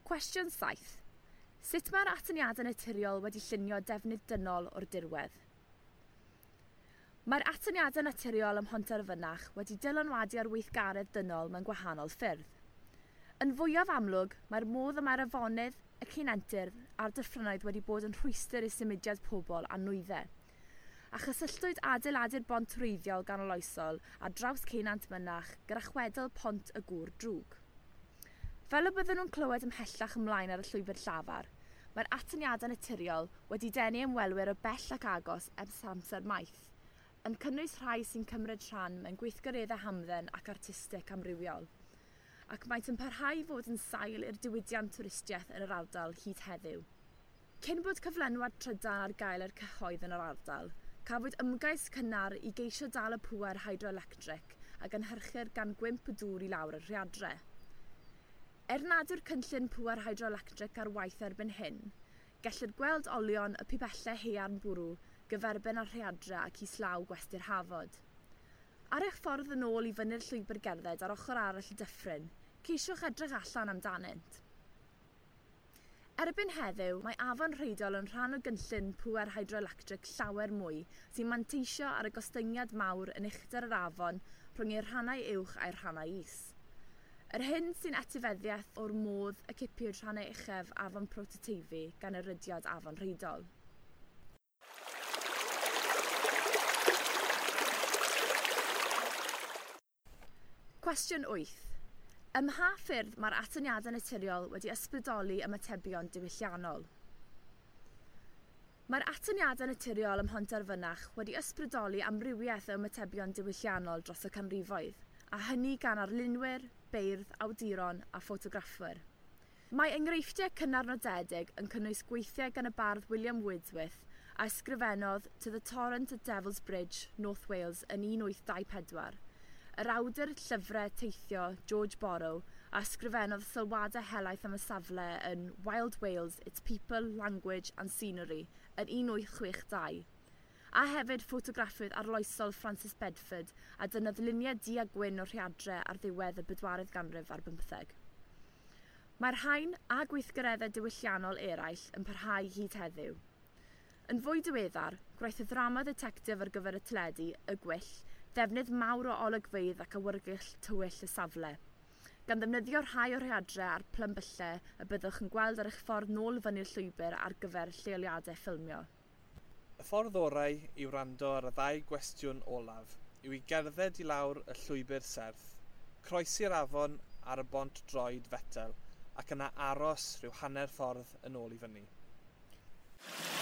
Cwestiwn 7. Sut mae'r atyniadau naturiol wedi llunio defnydd dynol o'r dirwedd? Mae'r atyniadau naturiol ym Mhontarfynach wedi dylanwadu ar weithgaredd dynol mewn gwahanol ffyrdd. Yn fwyaf amlwg, mae'r modd y mae'r afonydd, y cynentydd a'r dyffrynoedd wedi bod yn rhwystyr i symudiad pobl a nwyddau. A chysylltwyd adeiladu'r bont wreiddiol ganoloesol a draws Ceunant Mynach gyda chwedl pont y Gŵr Drwg. Fel y byddwn nhw'n clywed ymhellach ymlaen ar y llwybr llafar, mae'r atyniadau naturiol wedi denu ymwelwyr o bell ac agos ers amser maith, yn cynnwys rhai sy'n cymryd rhan mewn gweithgareddau hamdden ac artistig amrywiol, ac maent yn parhau fod yn sail i'r diwydiant twristiaeth yn yr ardal hyd heddiw. Cyn bod cyflenwad trydan ar gael i'r cyhoedd yn yr ardal, cafwyd ymgais cynnar i geisio dal y pŵer hydroelectric a gynhyrchu'r gan gwymp y dŵr i lawr y rhiadre. Nad yw'r cynllun pŵer hydroelectric ar waith erbyn hyn, gellir gweld olion y pibellau haearn bwrw gyferbyn ar rhiadre ac islaw gwesty'r Hafod. Ar eich ffordd yn ôl i fyny'r llwybr gerdded ar ochr arall y dyffryn, ceisiwch edrych allan amdanynt. Erbyn heddiw, mae afon Rheidol yn rhan o gynllun pŵer hydroelectric llawer mwy sy'n manteisio ar y gostyngiad mawr yn uchder yr afon rhwng ei rhannau uwch a'i rhannau is. Yr hyn sy'n etifeddiaeth o'r modd y cipiwyd rhannau uchaf afon Prototeifi gan y rydiad afon Rheidol. Cwestiwn 8. Ym mha ffyrdd mae'r atyniadau naturiol wedi ysbrydoli ymatebion diwylliannol? Mae'r atyniadau naturiol ym Mhontarfynach wedi ysbrydoli amrywiaeth o ymatebion diwylliannol dros y canrifoedd, a hynny gan arlunwyr, beirdd, awduron a ffotograffwyr. Mae enghreifftiau cynnar nodedig yn cynnwys gweithiau gan y bardd William Wordsworth a ysgrifennodd To the Torrent at Devil's Bridge, North Wales yn 1824, yr awdur llyfrau teithio George Borrow a ysgrifennodd sylwadau helaeth am y safle yn Wild Wales, Its People, Language and Scenery yn 1862, a hefyd ffotograffydd arloesol Francis Bedford a dynodd luniau du a gwyn o rhiadre ar ddiwedd y 4th ganrif ar 15. Mae'r rhain a gweithgareddau diwylliannol eraill yn parhau hyd heddiw. Yn fwy diweddar, gwnaeth y ddrama detectif ar gyfer y teledu, Y Gwyll, ddefnydd mawr o olygfeydd ac awyrgylch tywyll y safle, gan ddefnyddio rhai o rhiadre a'r plymbillau y byddwch yn gweld ar eich ffordd nôl fyny'r llwybr ar gyfer lleoliadau ffilmio. Y ffordd orau i wrando ar y 2 gwestiwn olaf yw i gerdded i lawr y llwybr serth, croesi'r afon ar y bont droed fetel ac yna aros rhyw hanner ffordd yn ôl i fyny.